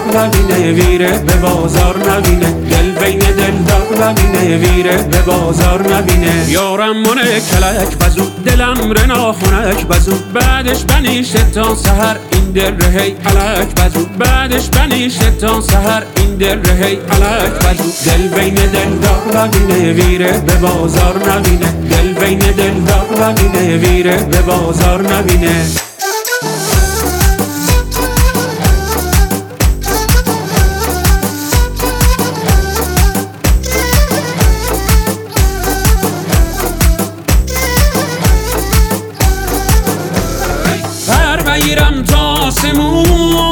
نبینه ویره به بازار نبینه دل بین دلدار نبینه ویره به بازار نبینه یارم مونه کلک بزو دلم رنا خونک بزو بعدش بنیشه تا سحر این دل رهی علک بزو بعدش بنیشه تا سحر این دل رهی علک بزو دل بین دلدار نبینه ویره به بازار نبینه دل بین دلدار نبینه ویره به بازار نبینه بگیرم تا آسمون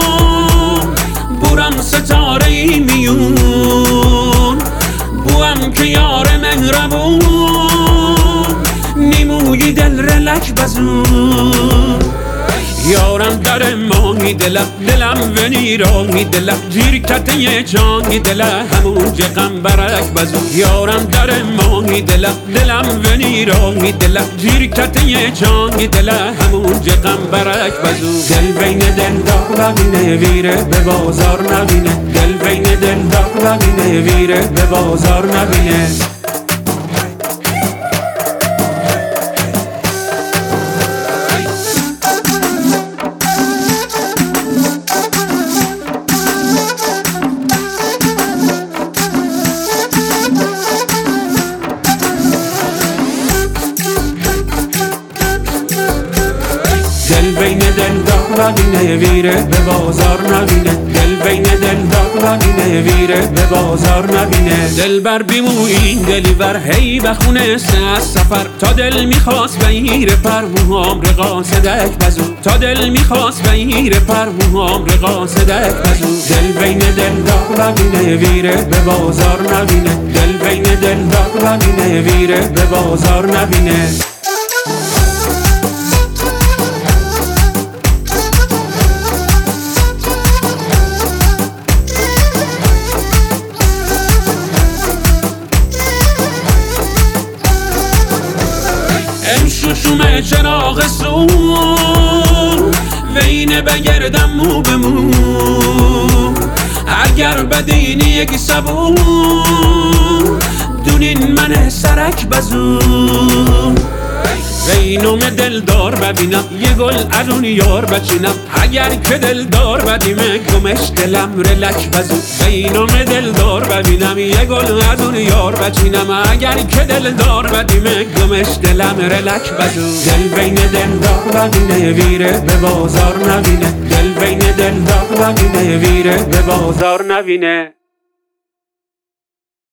بورم ستاره ای میون بوام که یار مهربون نیموی دل رلک بزون یارم در ماهی دلم و نیرانی دلم جیر کته جانی دلم همون جقم برک بزو یارم در ماهی دلم و نیرانی دلم جیر کته جانی دلم همون جقم برک بزو دل بین دلدار نبینه ویره به بازار نبینه دل بین دلدار نبینه ویره به بازار نبینه دل بین دلدار نبینه ویره به بازار نبینه دل بین دلدار نبینه ویره به بازار نبینه دل بر بیموین دلی بر هی بخونه از سفر تا دل میخواست بگیره پر موهام رقاصدک بزو تا دل میخواست بگیره پر موهام رقاصدک بزو دل بین دلدار نبینه ویره به بازار نبینه دل بین دلدار نبینه ویره به بازار نبینه شوشوم چراغ سون وینه بگردم مو به مو اگر بدینی یک سبون دونین من سرک بزون وینوم دلدار ببینم یه گل ارون یار بچینم اگر که دلدار بدیمه گمش دلم رلک بزو وینوم دلدار ببینم یه گل ارون یار بچینم اگر که دلدار بدیمه گمش دلم رلک بزو دل بین دلدار نبینه ویره به بازار نبینه دل بین دلدار نبینه ویره به بازار نبینه